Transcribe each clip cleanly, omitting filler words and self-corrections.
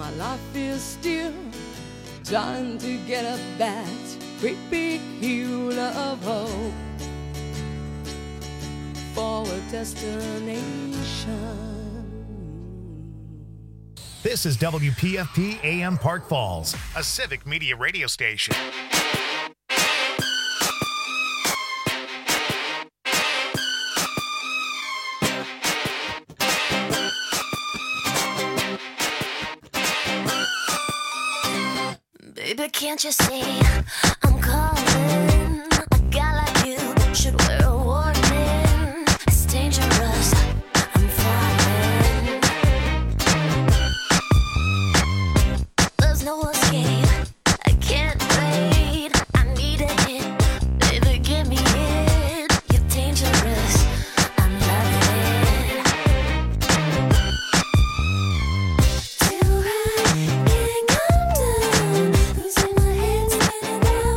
my life is still trying to get up that great big hill of hope for a destination. This is WPFP AM Park Falls, a civic media radio station. Baby, can't you see I'm calling? A guy like you should wear a warning. It's dangerous, I'm falling. There's no escape, I can't wait. I need a hit, baby, give me it. You're dangerous, I'm loving it. Too high, can't come down. Losing my head, spinning round.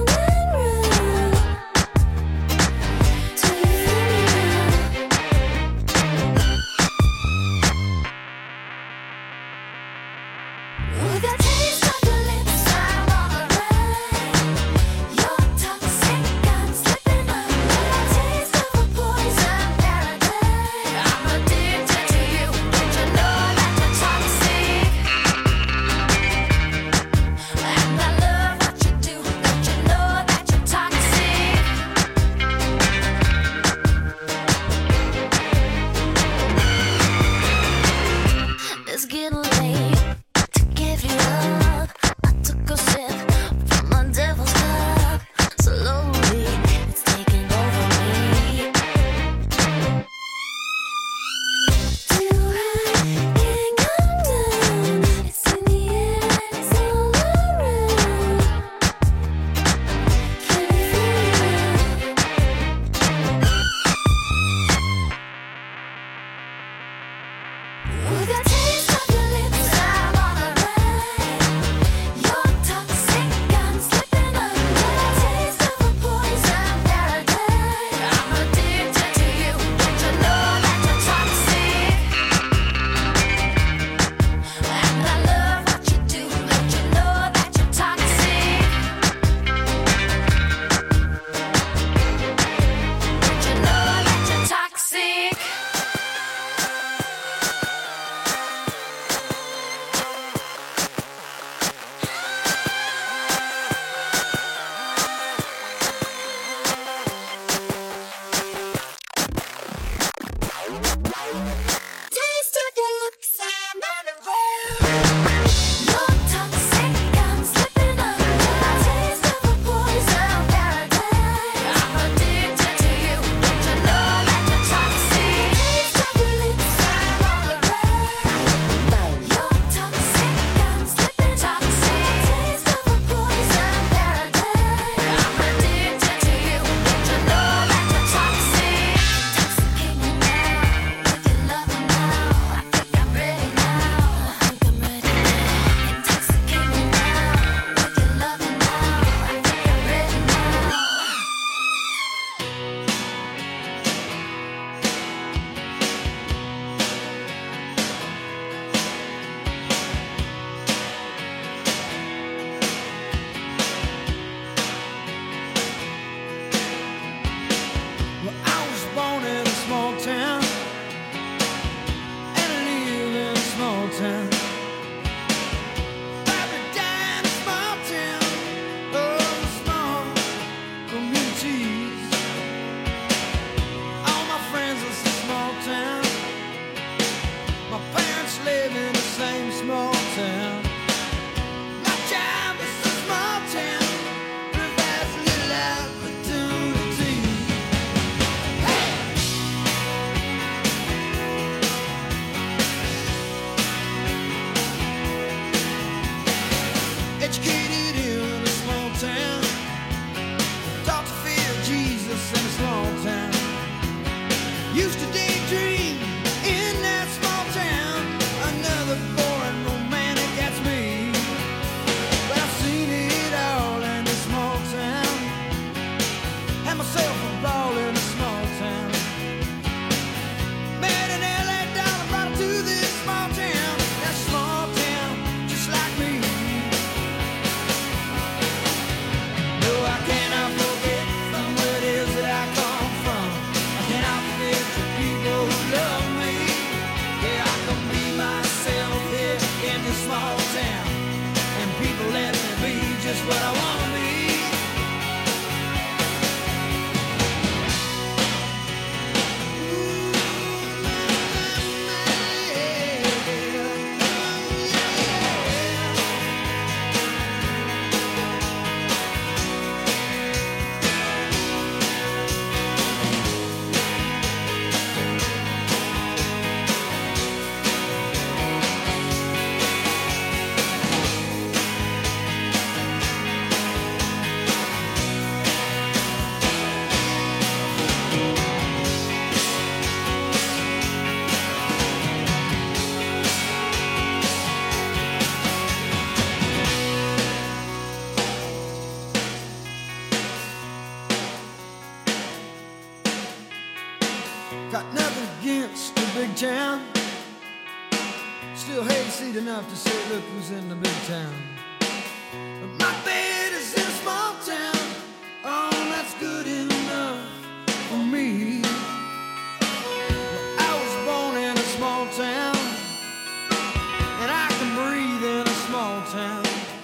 Got nothing against the big town. Still hayseed enough to say, look who's in the big town. But my bed is in a small town. Oh, that's good enough for me. Well, I was born in a small town, and I can breathe in a small town.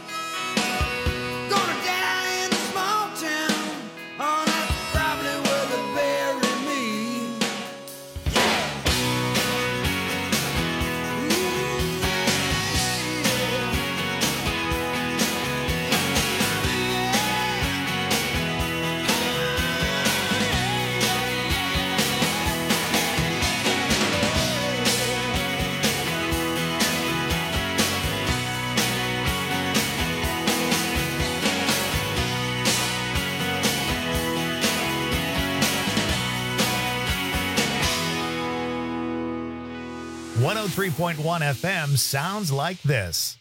Gonna die in a small town. Oh, that's probably where they bury me. Yeah. 103.1 FM sounds like this.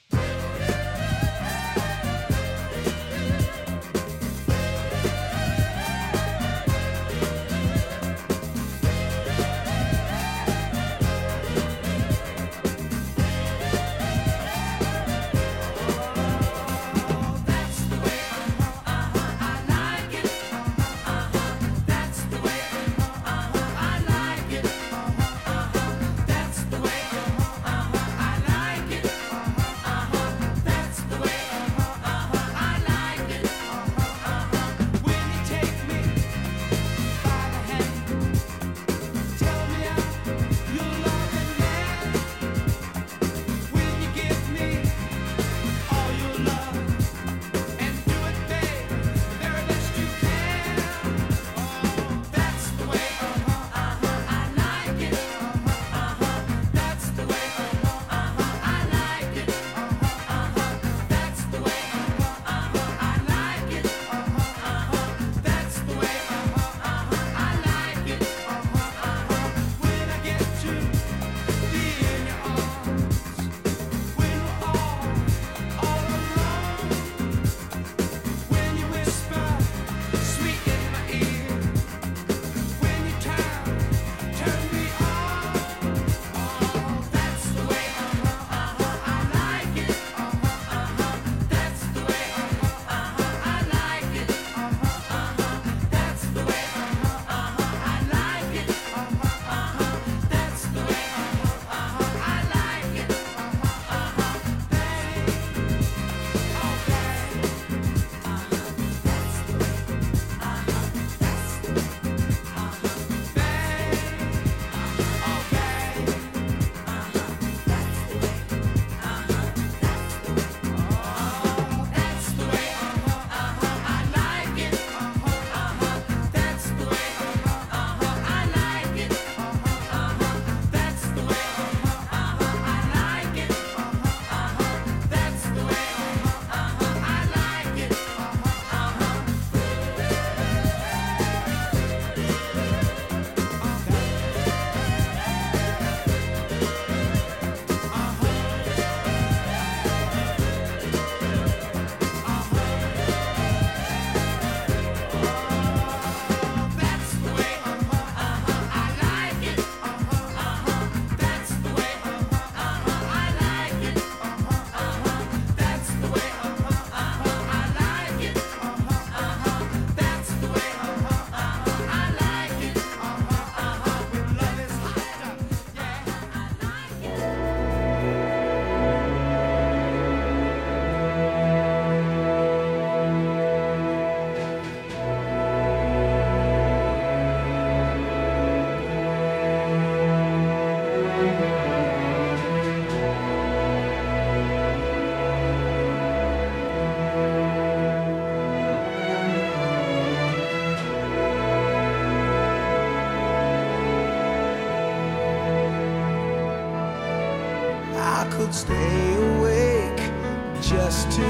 could stay awake just to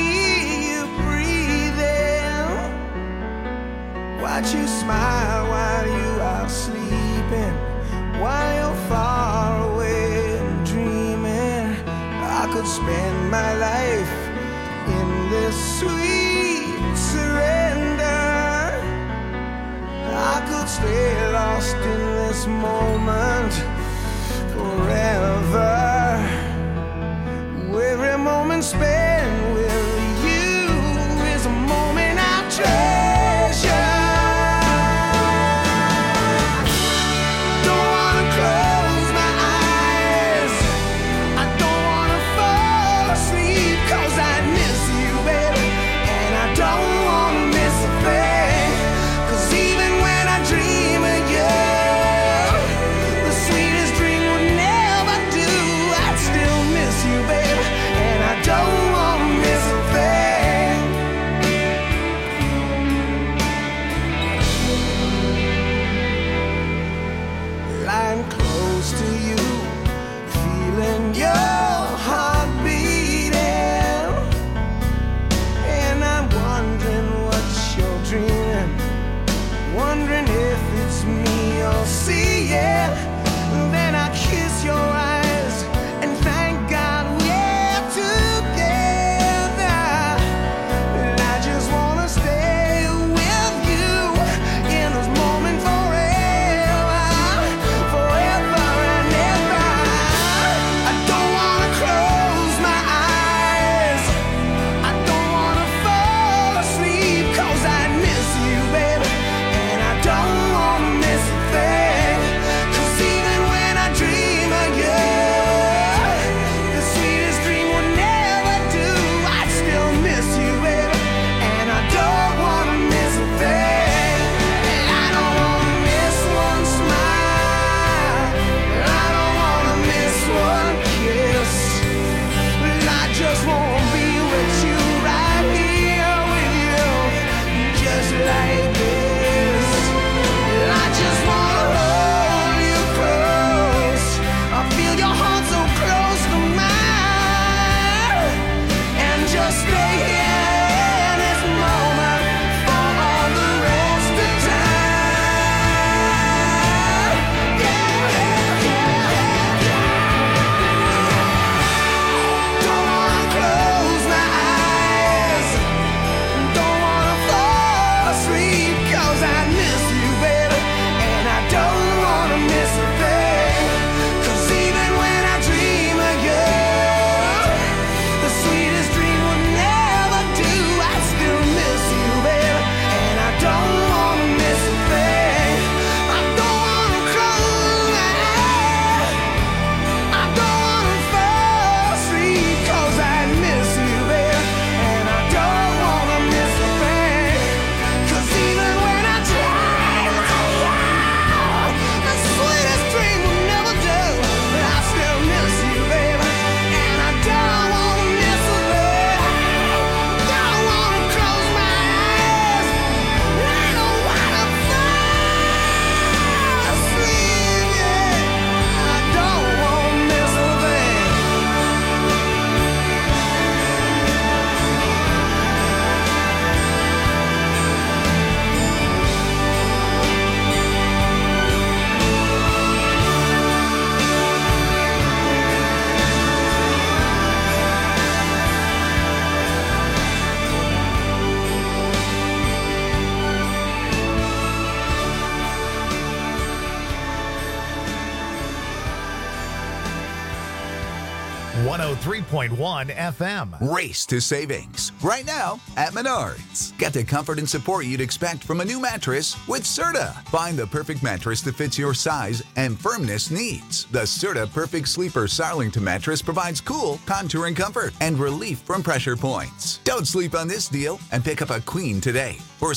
hear you breathing. Watch you smile while you are sleeping, while you're far away and dreaming. I could spend my life in this sweet surrender. I could stay lost in this this moment forever. Every moment spent with you is a moment I'll treasure. Don't wanna close my eyes, I don't wanna fall asleep, 'cause I miss you, baby, and I don't wanna miss a thing. 'Cause even when I dream of you, the sweetest dream would never do. I'd still miss you, baby, and I don't wanna miss a thing. Lying close to you, feeling your heart beating, and I'm wondering what you're dreaming, wondering if it's me you're seeing. Then I kiss your eyes and thank God we're together. And I just wanna stay with you in this moment forever, forever and ever. I don't wanna close my eyes, I don't wanna fall asleep, 'cause I miss you, baby, and I don't wanna miss a thing. 'Cause even when I dream of you, the sweetest dream would never do. I'd still miss you, baby, and I don't wanna miss a thing. And I don't wanna miss one smile, and I don't wanna miss one kiss, but I just wanna be with you, right here with you, just like this. And I just wanna hold you close, I feel your heart so close to mine, and just stay here in this moment for all the rest of time. Don't wanna close my eyes, don't wanna fall asleep, 'cause I miss you, baby, and I don't wanna miss a thing. 'Cause even when I dream of you, the sweetest dream would never do. I still miss you, baby, and I don't wanna miss a thing. I don't wanna close my eyes, I don't wanna fall asleep, 'cause I miss you, baby, and I don't wanna miss a thing. 'Cause even when I dream of you, the sweetest dream will never do. But I still miss you, baby, and I don't wanna miss a thing. Don't wanna close my eyes, I don't wanna fall asleep, yeah. I don't wanna miss a thing. .1 FM. Race to savings right now at Menards. Get the comfort and support you'd expect from a new mattress with Serta. Find the perfect mattress that fits your size and firmness needs. The Serta Perfect Sleeper Sarlington mattress provides cool, contouring comfort and relief from pressure points. Don't sleep on this deal and pick up a queen today for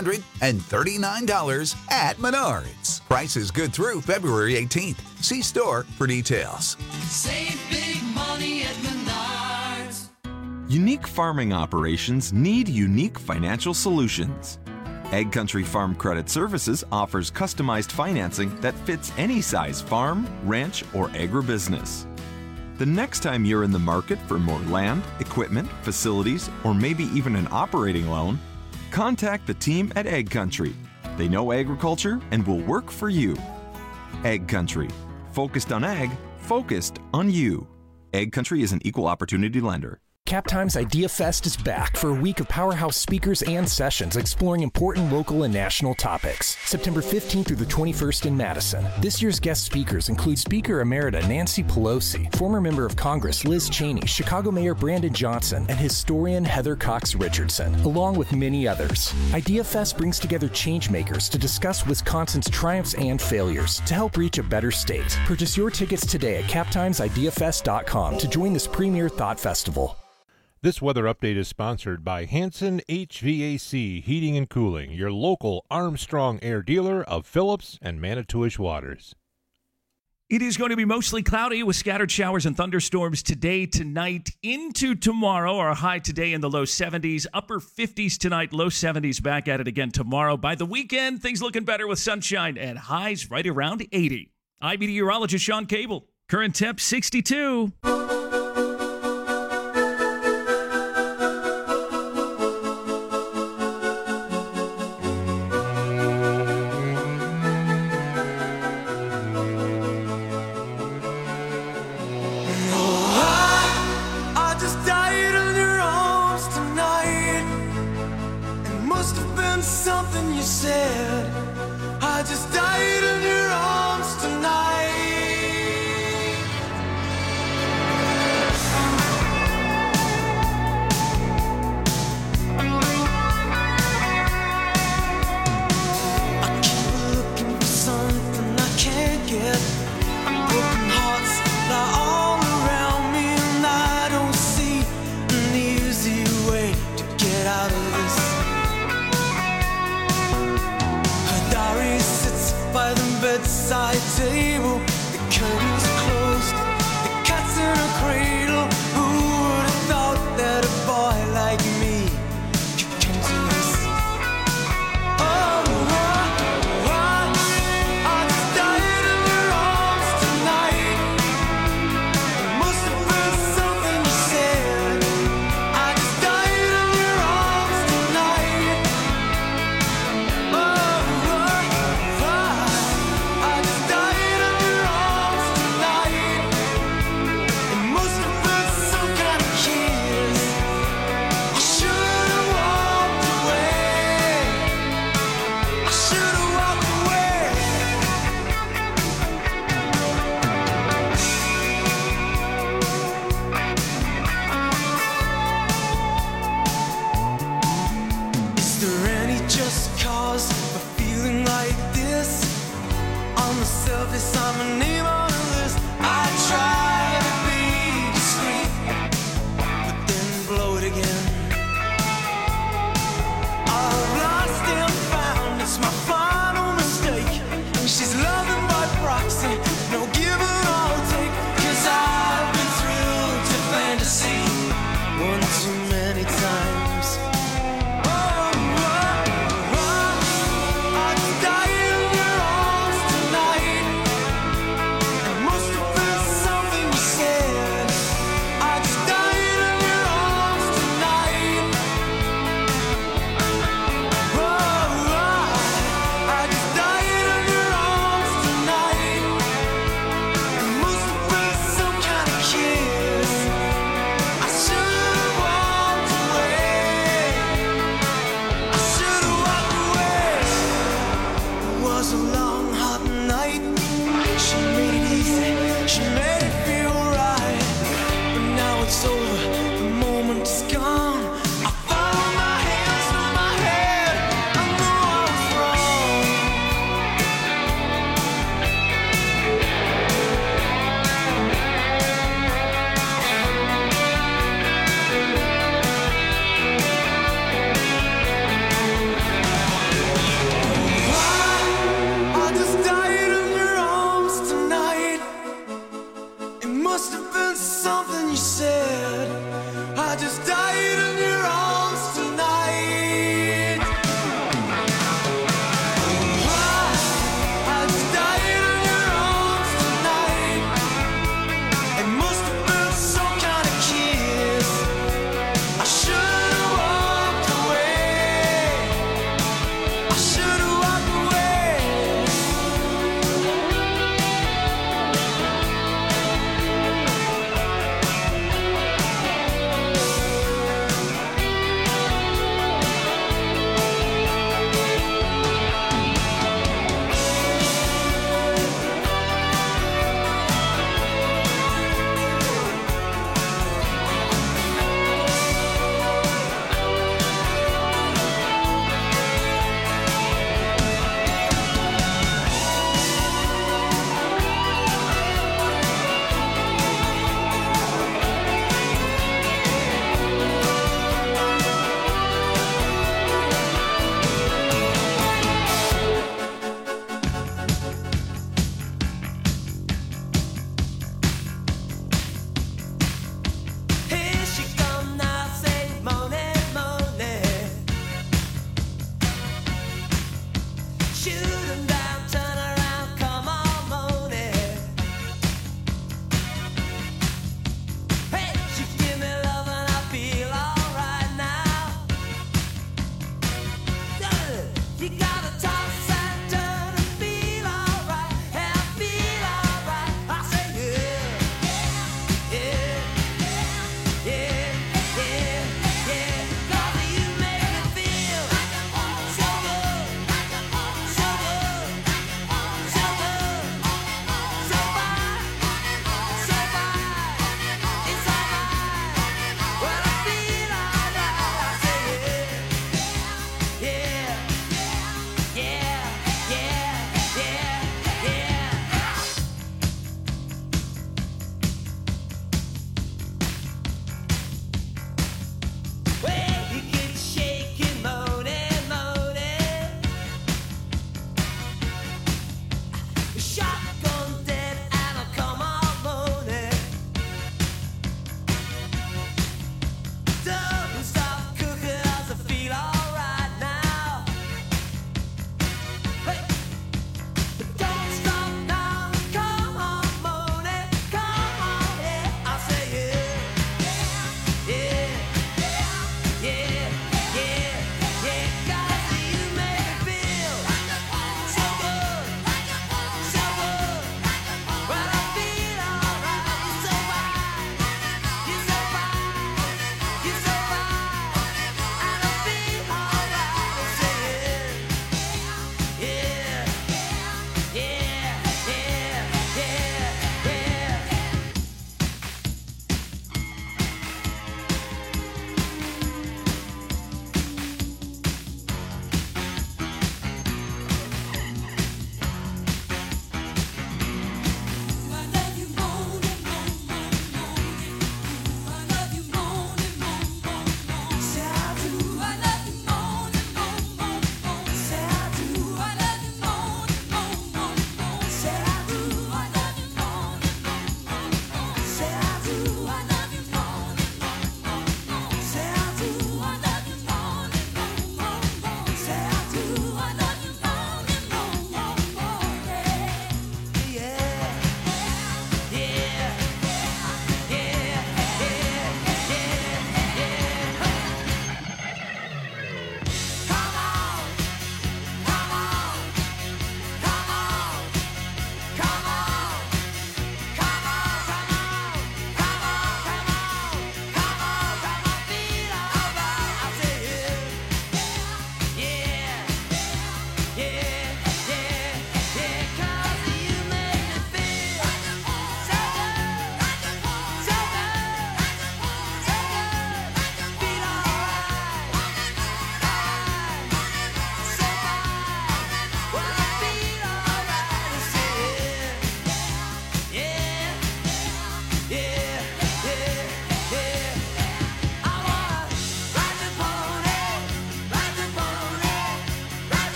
$739 at Menards. Price is good through February 18th. See store for details. Save big money at Menards. Unique farming operations need unique financial solutions. Egg Country Farm Credit Services offers customized financing that fits any size farm, ranch, or agribusiness. The next time you're in the market for more land, equipment, facilities, or maybe even an operating loan, contact the team at Egg Country. They know agriculture and will work for you. Egg Country. Focused on ag, focused on you. Egg Country is an equal opportunity lender. Cap Times Idea Fest is back for a week of powerhouse speakers and sessions exploring important local and national topics. September 15th through the 21st in Madison. This year's guest speakers include Speaker Emerita Nancy Pelosi, former member of Congress Liz Cheney, Chicago Mayor Brandon Johnson, and historian Heather Cox Richardson, along with many others. Idea Fest brings together changemakers to discuss Wisconsin's triumphs and failures to help reach a better state. Purchase your tickets today at captimesideafest.com to join this premier thought festival. This weather update is sponsored by Hanson HVAC Heating and Cooling, your local Armstrong Air dealer of Phillips and Manitowish Waters. It is going to be mostly cloudy with scattered showers and thunderstorms today, tonight, into tomorrow. Our high today in the low 70s, upper 50s tonight, low 70s back at it again tomorrow. By the weekend, things looking better with sunshine and highs right around 80. I'm meteorologist Sean Cable. Current temp 62. Bedside table, the curtains closed, the cat's in a cradle. Who would have thought that a boy like me could come to this? Oh, I just died in your arms tonight. It must have been something you said. I just died in your arms tonight. I'm a name on the list. I try to be discreet, but then blow it again. I've lost and found, it's my final mistake. She's loving by proxy, no give or take. 'Cause I've been thrilled to fantasy one too many times.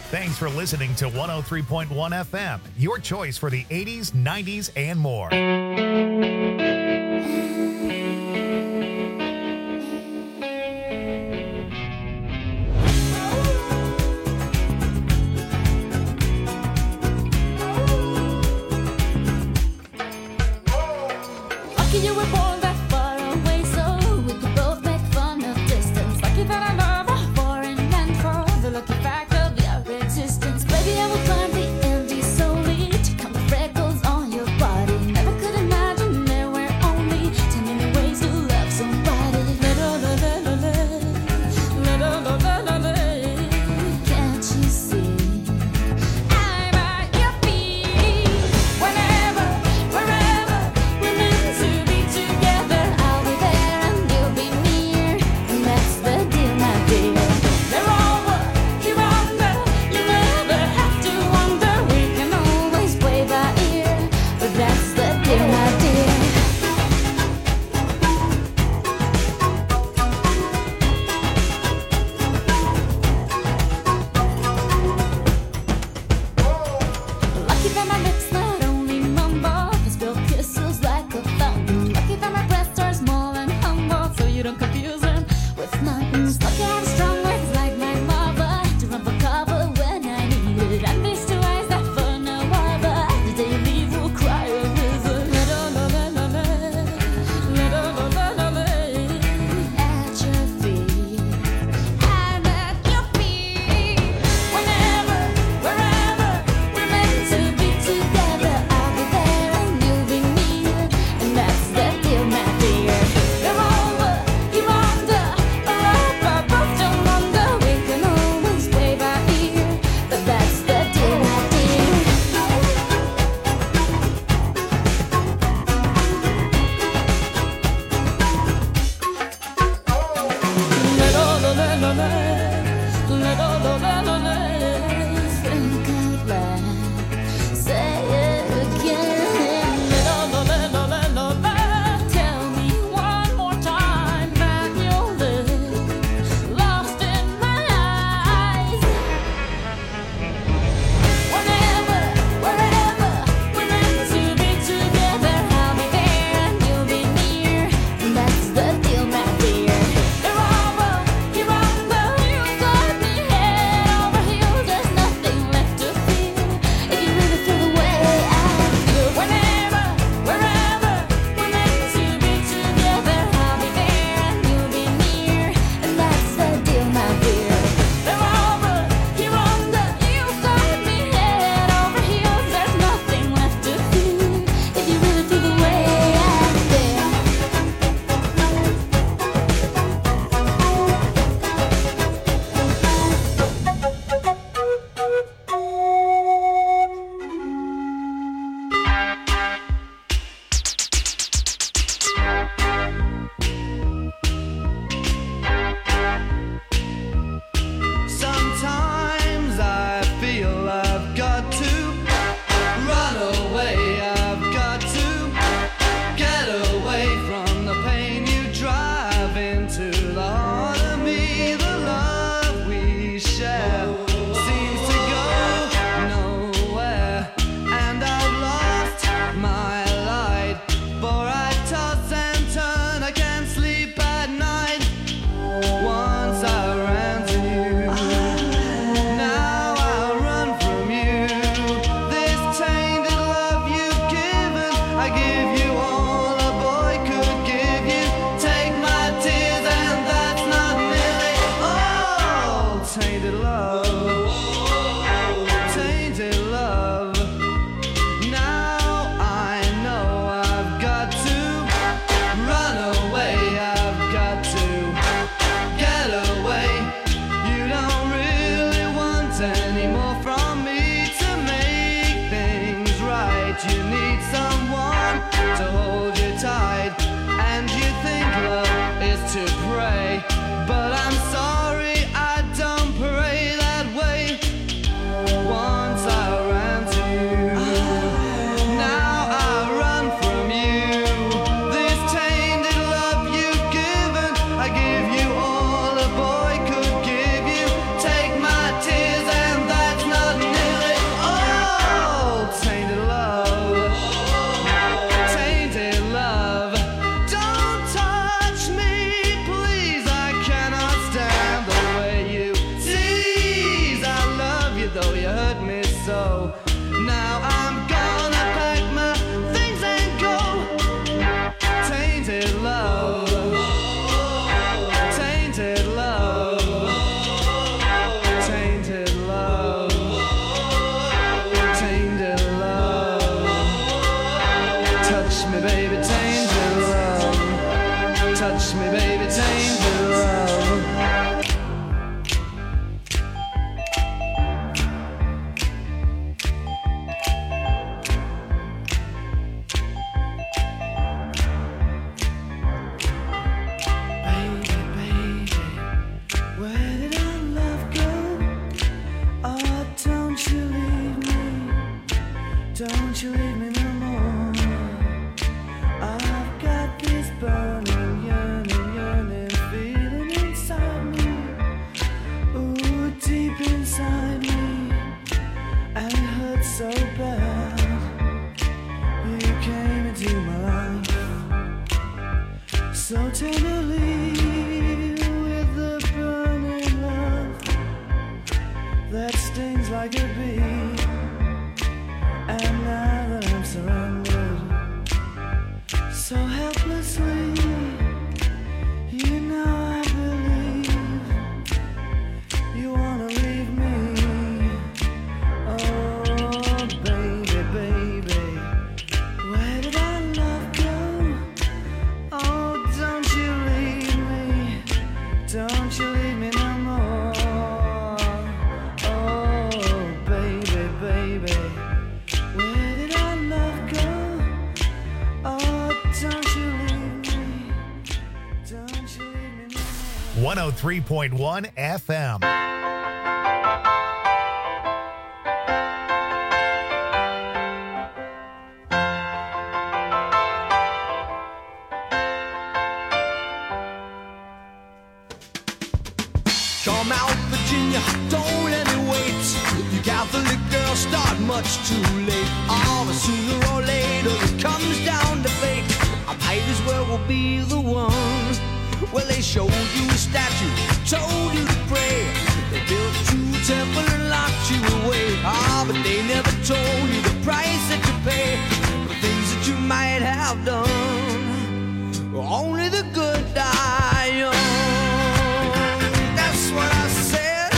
Thanks for listening to 103.1 FM, your choice for the 80s, 90s, and more. Lucky you were born that far away, so we could both make fun of distance. Lucky that I love her for and for the lucky fact of your existence. Baby, I will climb the Andes solely to count the freckles on your body. Never could imagine there were only 10 million ways to love somebody. Can't you see? I'm at your feet. Whenever, wherever, we're meant to be together. touch me, baby, danger love. Don't you leave me no more. I've got this burning, yearning feeling inside me. Ooh, deep inside me. And it hurts so bad. You came into my life so tenderly with the burning love that stings like a bee. And now that I'm surrendered so helplessly, you know I believe you wanna leave me. Oh, baby, baby, where did our love go? Oh, don't you leave me, don't you leave me no more. Oh, baby, baby, where did our love go? Oh, don't you leave me. Don't you leave me no more. 103.1 FM. Come out, Virginia, don't let me wait. You Catholic girls start much too late. Oh, but sooner or later it comes down to fate. I might as well will be the one. Well, they showed you a statue, told you to pray. They built you a temple and locked you away. Ah, but they never told you the price that you pay for things that you might have done. Only the good die young. That's what I said.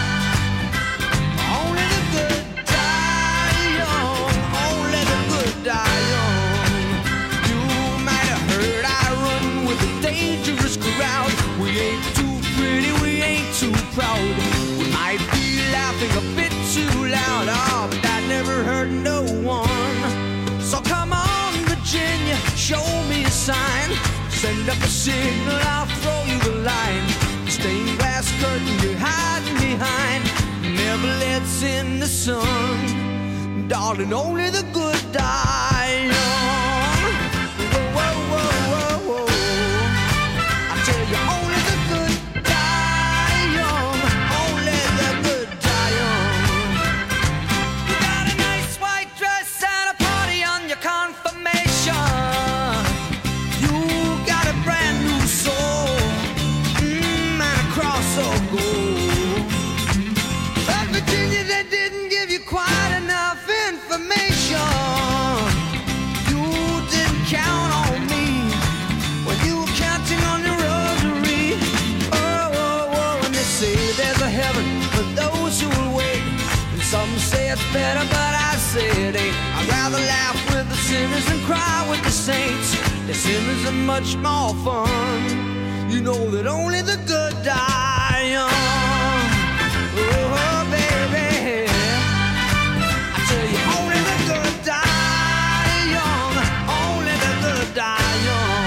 Only the good die young. Only the good die young. You might have heard I run with a dangerous crowd. We ain't too pretty, we ain't too proud. We might be laughing a bit too loud. Oh, but that never hurt no one. So come on, Virginia, show me a sign. Send up a signal, I'll throw you a line. Stained glass curtain you're hiding behind never lets in the sun. Darling, only the good die young. Whoa, whoa, whoa, whoa, whoa. I tell you, only the good die young. Only the good die young. You got a nice white dress and a party on your confirmation. You got a brand new soul, and a cross of gold. But Virginia, they didn't give you quite enough information. You didn't count on me when you were counting on your rosary. Oh, oh, oh, and they say there's a heaven for those who will wait. And some say it's better, but I say it ain't. I'd rather laugh with the sinners than cry with the saints. The sinners are much more fun. You know that only the good die young. Oh, baby, I tell you, only the good die young. Only the good die young.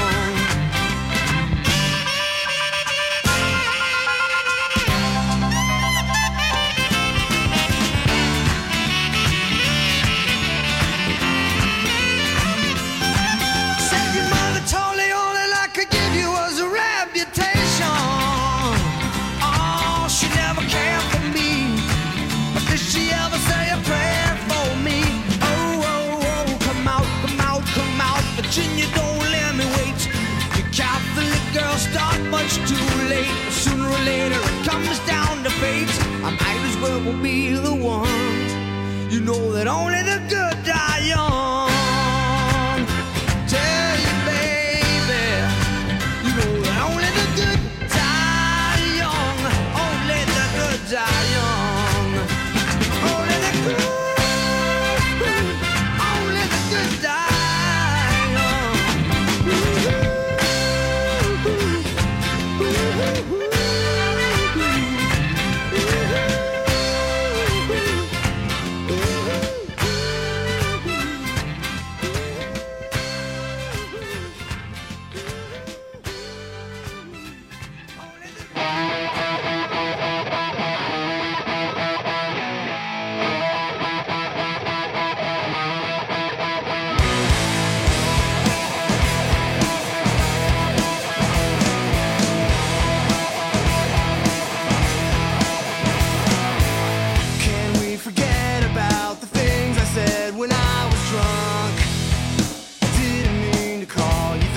Said your mother told you all that I could give you was a reputation. Oh, she never cared for me, but did she ever say a prayer for me? Oh, oh, oh, come out, come out, come out, Virginia, don't let me wait. You Catholic girls start much too late. Sooner or later it comes down to fate. I might as well be the one. You know that only the good die young. Tell you, baby, you know that only the good die young. Only the good die young. Only the good, only the good die young. Ooh.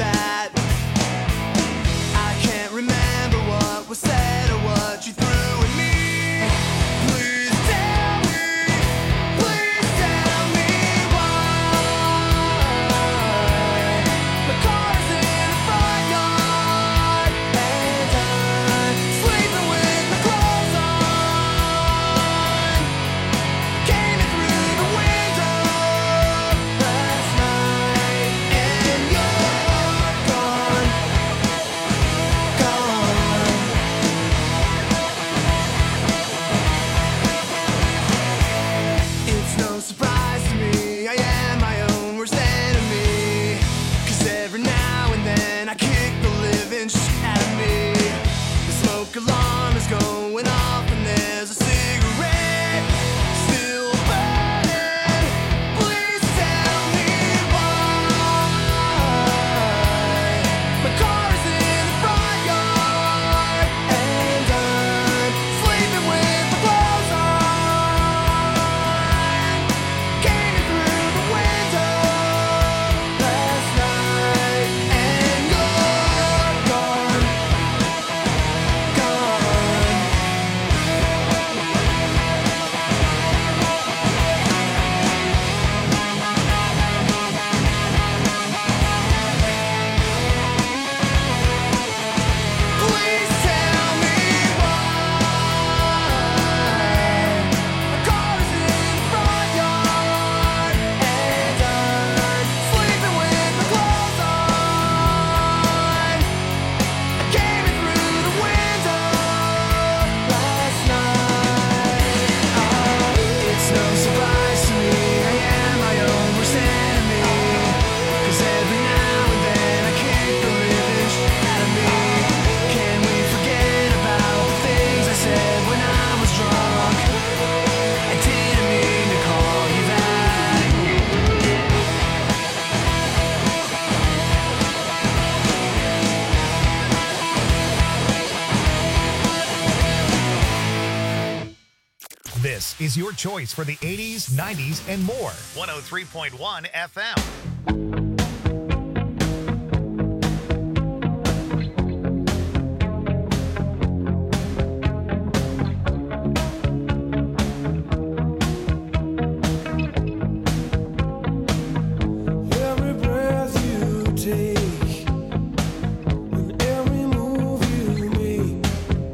that. I can't remember what was said or what you threw at me. Please tell me why. My car's in the front yard and I'm sleeping with my clothes on. Came in through the window last night and you're gone. It's no surprise to me, I am my own worst enemy. 'Cause every now and then I kick the living shit out of me. The smoke alarm is going off and there's a cigarette still burning. Please tell me why. My car is in the front yard and I'm sleeping with my clothes on. Came in through the window last night and you're gone. Please tell me why. My car is in the front yard and I'm sleeping with my clothes on. I came in through the window last night. It's no surprise to me, I am my own worst enemy. 'Cause every now and then I kick the living shit out of me. Can we forget about the things I said when I was drunk? I didn't mean to call you that. This is your choice for the 80s, 90s, and more. 103.1 FM. Every breath you take and every move you make,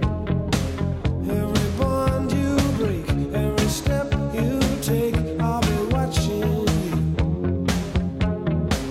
every bond you break, every step you take, I'll be watching you.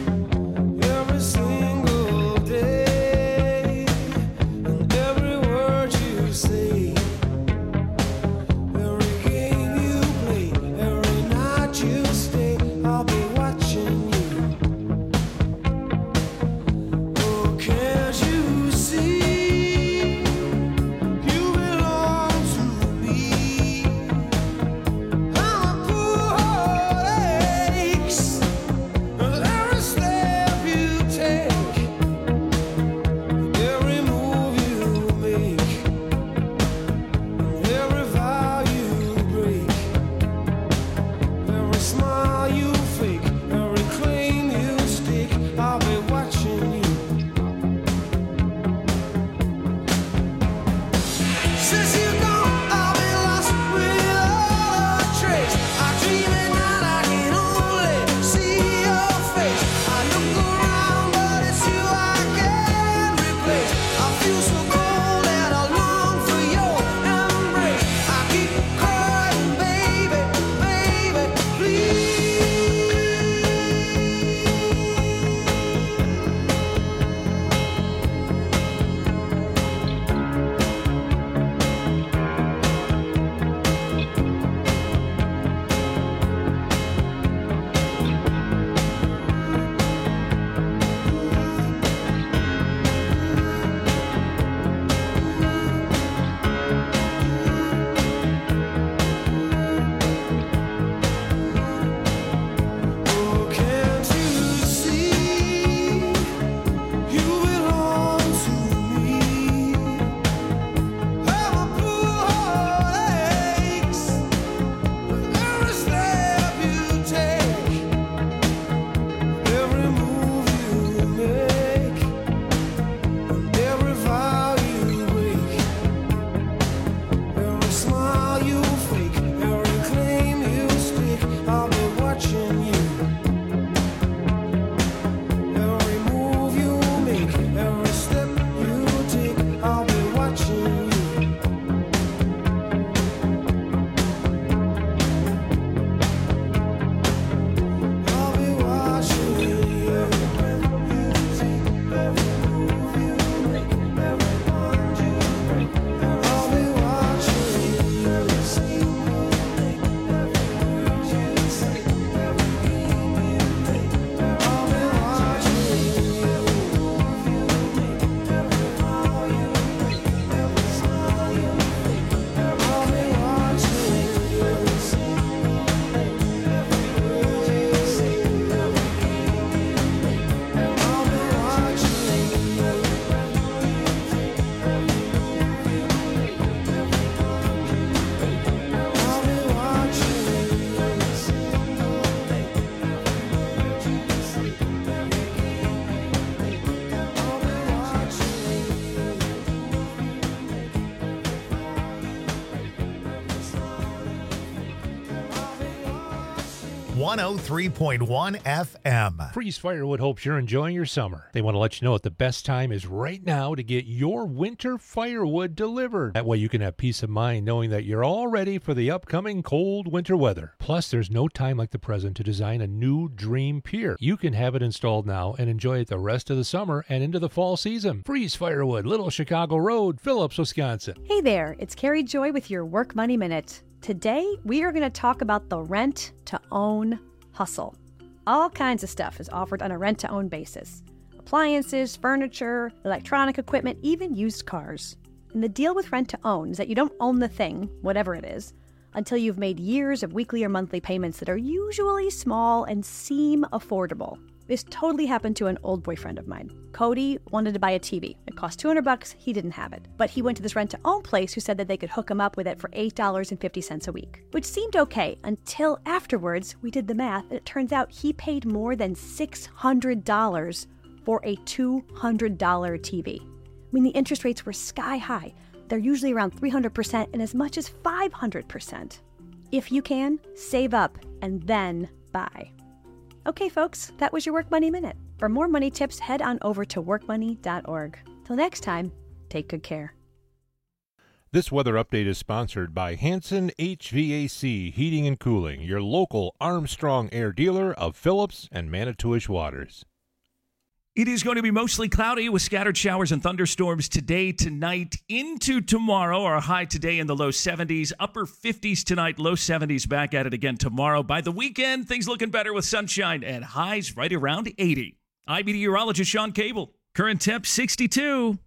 103.1 FM. Freeze Firewood hopes you're enjoying your summer. They want to let you know that the best time is right now to get your winter firewood delivered. That way you can have peace of mind knowing that you're all ready for the upcoming cold winter weather. Plus, there's no time like the present to design a new dream pier. You can have it installed now and enjoy it the rest of the summer and into the fall season. Freeze Firewood, Little Chicago Road, Phillips, Wisconsin. Hey there, it's Carrie Joy with your Work Money Minute. Today, we are going to talk about the rent-to-own hustle. All kinds of stuff is offered on a rent-to-own basis. Appliances, furniture, electronic equipment, even used cars. And the deal with rent-to-own is that you don't own the thing, whatever it is, until you've made years of weekly or monthly payments that are usually small and seem affordable. This totally happened to an old boyfriend of mine. Cody wanted to buy a TV. It cost $200. He didn't have it. But he went to this rent-to-own place who said that they could hook him up with it for $8.50 a week, which seemed okay until afterwards we did the math, and it turns out he paid more than $600 for a $200 TV. I mean, the interest rates were sky high. They're usually around 300% and as much as 500%. If you can, save up and then buy. Okay, folks, that was your Work Money Minute. For more money tips, head on over to workmoney.org. Till next time, take good care. This weather update is sponsored by Hanson HVAC Heating and Cooling, your local Armstrong Air dealer of Phillips and Manitowish Waters. It is going to be mostly cloudy with scattered showers and thunderstorms today, tonight, into tomorrow. Our high today in the low 70s, upper 50s tonight, low 70s back at it again tomorrow. By the weekend, things looking better with sunshine and highs right around 80. I'm meteorologist Sean Cable. Current temp 62.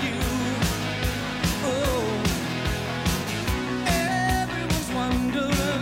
Wondering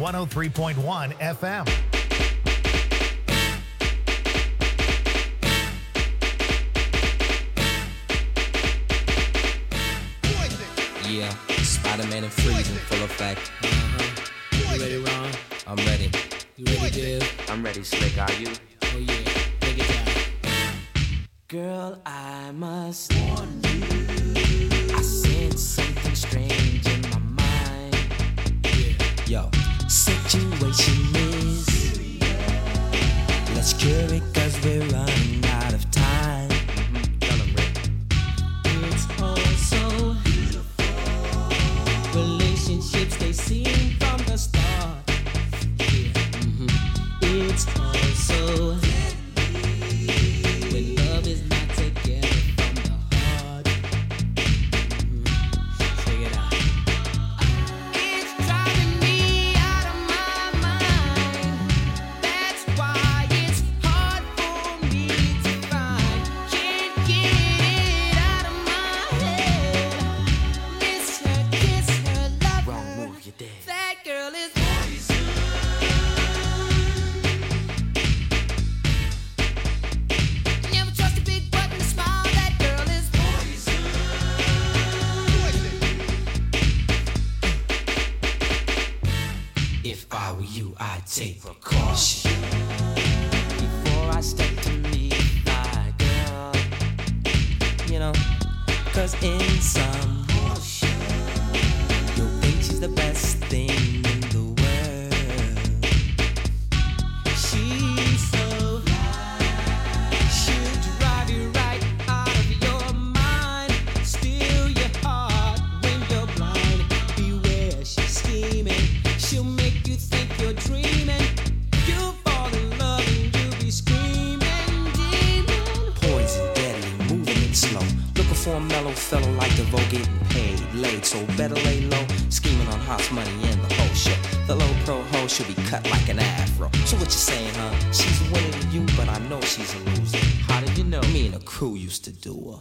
103.1 FM. Yeah, Spider-Man and Freeze in full effect. You ready, Ron? I'm ready. You ready, Dave? I'm ready, Slick. Are you? Oh yeah, take it down. Girl, I must warn you. I sense something strange in my mind. Yo, situation is, let's cure it 'cause we're running out of time. Tell 'em, Rick. It's all so beautiful. Relationships, they seem from the start. It's all so when love is not together from the heart. Check it out. It's driving me out of my mind. That's why it's hard for me to find. Can't get it out of my head. Miss her, kiss her, love her. Wrong move, you're dead. That girl is never trust a big butt and a smile. That girl is If I were you, I'd take precaution before I step to meet my girl. You know, 'cause in some you'll think she's the best thing in the world. she's so she'll drive you right out of your mind. Steal your heart when you're blind. Beware, she's scheming. She'll make you think you're dreaming. You'll fall in love and you'll be screaming, demon. Poison, deadly, moving it slow. Looking for a mellow fellow like DeVoe, getting paid, laid, so better lay low. Scheming on hot money in the whole show. The low pro hoe should be cut like an afro. So what you saying, huh? She's a winner to you, but I know she's a loser. How did you know? Me and the crew used to do her.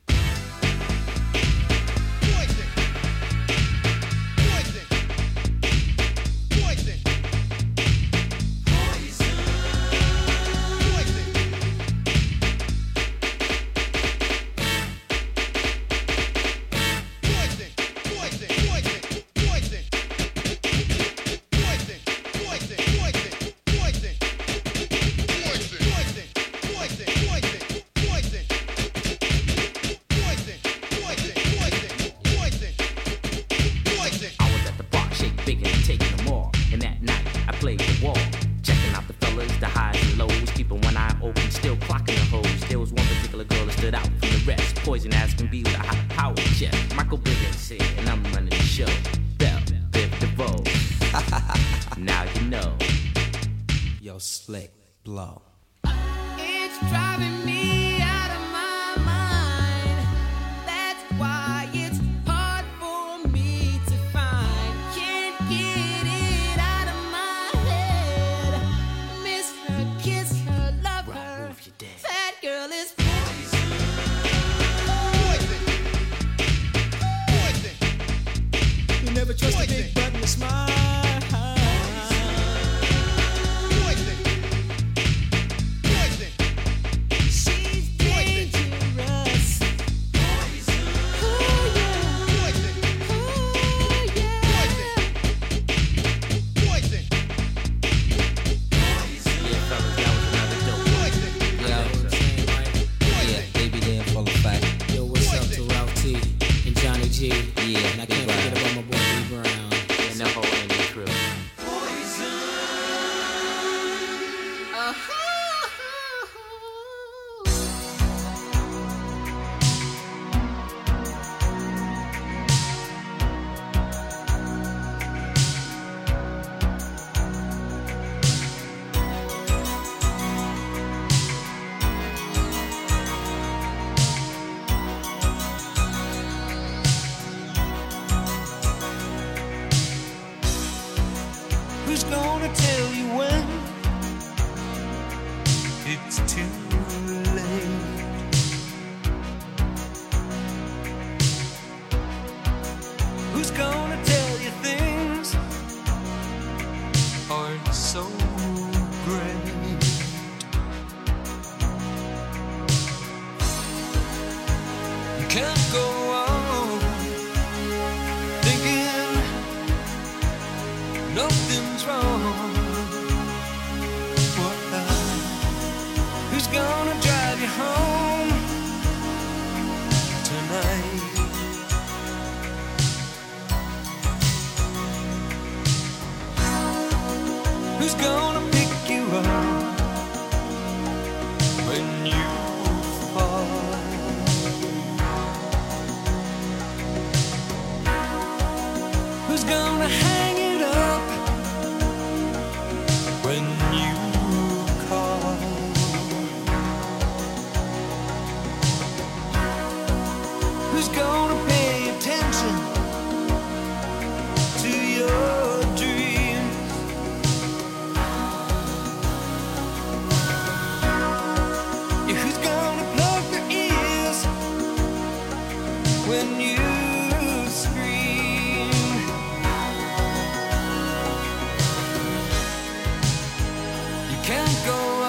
I was at the bar, shake big and taking them all. And that night, I played the wall. Checking out the fellas, the highs and lows. Keeping one eye open, still clocking the hoes. There was one particular girl that stood out from the rest. Poison as can be with a high power chest. Michael Bivins here, and I'm running the show. Bell, Biv DeVoe. Now you know. Yo, Slick, blow. It's driving me out of my mind. That's why it's hard for me to find. Can't get it out of my head. Miss her, kiss her, love her. That girl is You never trust a big butt and a smile. she's dangerous. Ooh, yeah. Ooh, Yeah, fellas, that was another dope. Yeah, baby, they in full effect. Yo, what's up to Ralph T and Johnny G? Yeah, And I can't forget about my boy B Brown. And the whole Andy crew. Who's gonna tell you when it's too late? Who's gonna tell you things aren't so great. You can't go on thinking nothing's wrong. Who's gonna drive you home tonight? Who's gonna pick you up when you fall? Who's gonna hang it up when you call? Who's gonna pay attention to your dreams? Yeah, who's gonna plug their ears when you scream? You can't go